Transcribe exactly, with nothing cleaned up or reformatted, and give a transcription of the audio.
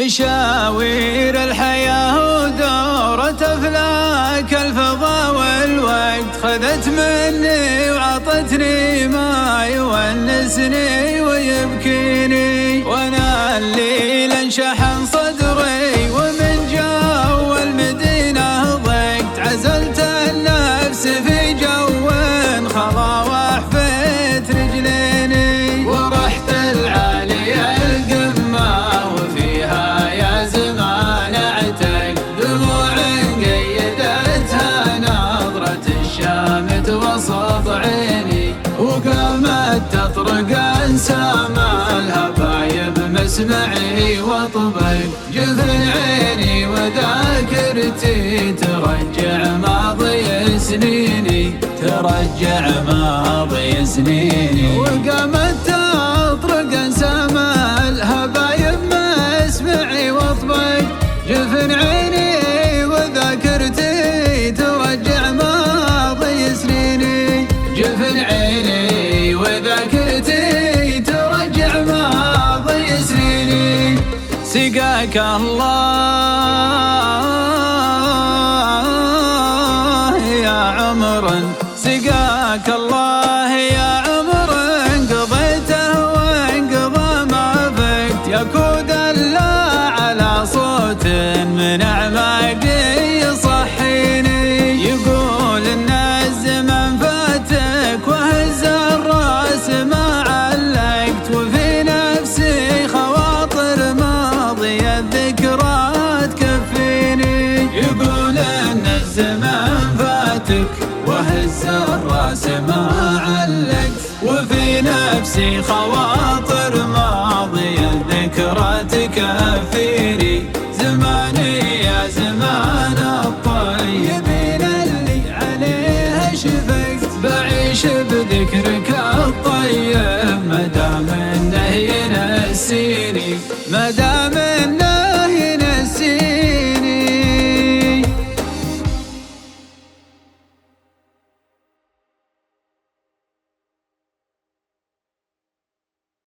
مشاوير الحياة ودورة أفلاك الفضا والوقت خذت مني وعطتني ما يونسني ويبكيني، وانا الليل انشحن صدري ومن جو المدينة ضقت، عزلت النفس في جو خلا وحفيت رجليني، ورحت العالية القمة وفيها يا زمان اعتق، دموع قيدتها نظرة الشامت وسط عيني، وقامت تطرق انسام الهبايب مسمعي واطبق جفن عيني، وذاكرتي ترجع ماضي سنيني ترجع ماضي سنيني، وقامت تطرق انسام الهبايب مسمعي واطبق جفن عيني، وذاكرتي ترجع ماضي سنيني جفن عيني، وذاكرتي ترجع ماضي سنيني. سقاك الله يا عمر، سقاك الله يا عمر، انقضيته وانقضى ما فقت، يكود الله على صوت من اعماقي يصحيني، يقول ان الزمن فاتك وهز الراس ما علقت، وفي نفسي خواطر ماضية الذكرى تكفيني، يقول ان الزمن فاتك وهز الراس ما علقت، وفي نفسي خواطر ماضية الذكرى تكفيني، زماني يا زمان الطيبين اللي عليه شفقت، بعيش بذكرك الطيب مدام انه ينسيني.